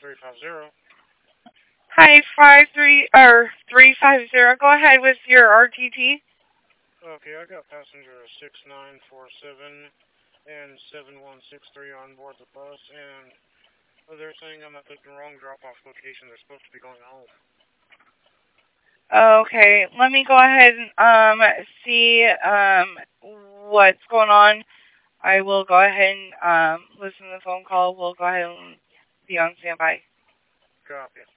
350. Hi, 350. Go ahead with your RTT. Okay, I got passenger 6947 and 7163 on board the bus, and they're saying I'm at the wrong drop-off location. They're supposed to be going home. Okay, let me go ahead and see what's going on. I will go ahead and listen to the phone call. We'll go ahead and be on standby. Copy.